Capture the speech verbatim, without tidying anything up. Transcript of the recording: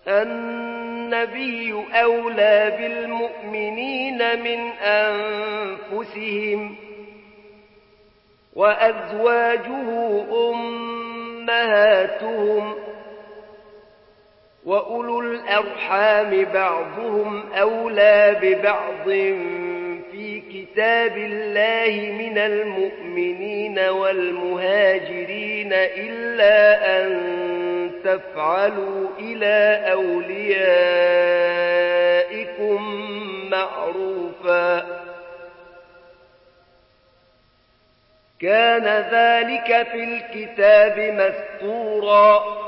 النبي أولى بالمؤمنين من أنفسهم وأزواجه أمهاتهم وأولو الأرحام بعضهم أولى ببعض في كتاب الله من المؤمنين والمهاجرين إلا أن تفعلوا إلى أوليائكم معروفا كان ذلك في الكتاب مسطورا